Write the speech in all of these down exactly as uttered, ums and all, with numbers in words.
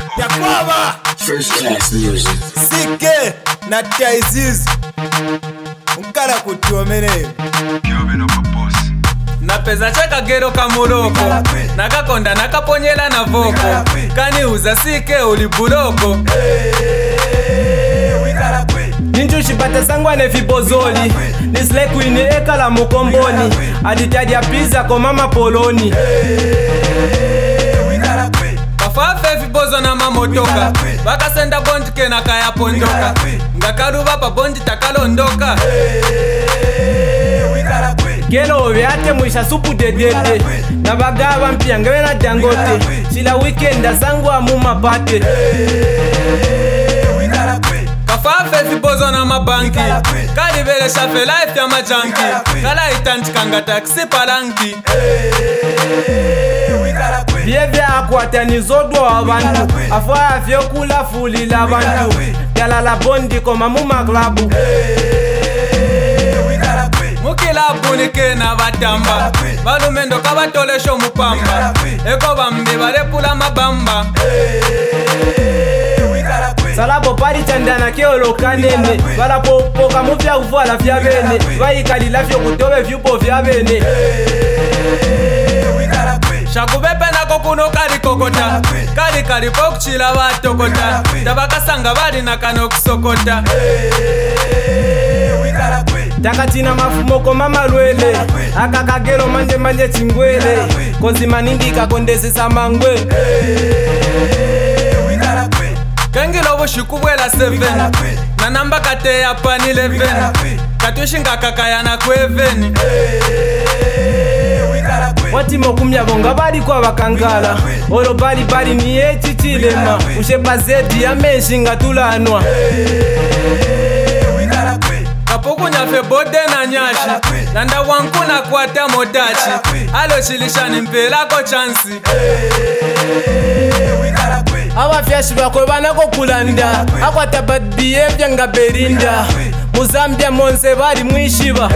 Yakwaba First class music. Sike na Taiziz Unkala kutuomene Na peza cheka gero kamuroko Nakakonda nakaponyela na voko Kani uza sike ulibuloko Ninju shipate sangwa ne fibozoli Nisle kuini eka la mukomboni Aditadi ya pizza kwa mama poloni Kafafe fibozo na mamotoka Baka senda bondi kena kaya pondoka Ngakaruba pa bondi takalondoka Gelo vyate mwisha supu dedede Na bagaba mpia ngewe na jangote Chila weekenda sangwa muma pate Kafafe fibozo na mabanki Kali vele shafe life ya majanki Kala itanchi kanga taksi palanki Vyevye akwata nizodwa wabantu Afwa afyo kula fuli la bantu Yala la bondi koma muma klabu Mukilabu ni kena batamba Balumendo kabatolesho mupamba Eko bambi balepula mabamba Salabo pari chandana keolo kanene Bala popoka muvya uvala vya bene Vaikali lafyo kutowe vyupo vya bene Shakubepe nako kuno kari kokota Kari kari pokuchila watokota Tabakasanga bali nakano kusokota Takatina mafumoko mama lwele Akakagero manje manje chingwele Kozi manindi kakondesi samangwe Kengilo bushikubwela seven Na namba kate ya pani eleven Katushinga kakaya na kweveni Wati mokumya bonga bali kwa wakangala Olo bali bali ni echi chilema Ushepa zedi ya menshi nga tulanwa Kapuku nyafe bode na nyashi Nanda wanku na kwata modachi Alo chilishani mpelako chansi Awa fyashi bakwe banako kulanda Akwata bad behavior nga berinda Muzambia monse bali mwishiba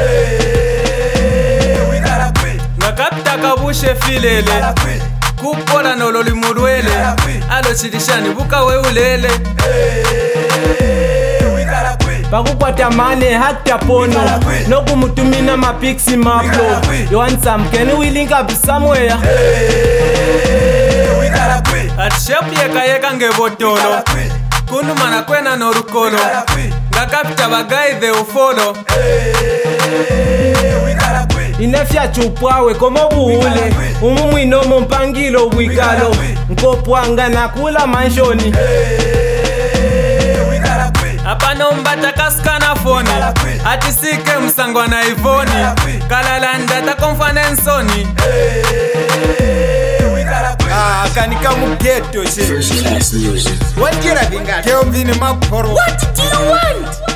Nakapita kabushe filele Kupola nololi murwele Alo chilishani buka we ulele Bakukwata mane hata pono Noku mutumina mapixi maplo You want some, can we link up somewhere? Atishepu yeka yeka nge botolo Kunu mana kwena norukolo Ngakapita bagai the ufolo Inafya chupwawe komo buhule Umu mwinomo mpangilo wikalo Nkopwanga nakula manshoni Apano mbata kaskana foni Atisike msangwa na ivoni Kalalanda ta konfanensoni Ah, kanika mugeto she First class music. What you think? Keo mvini maporo What do you want?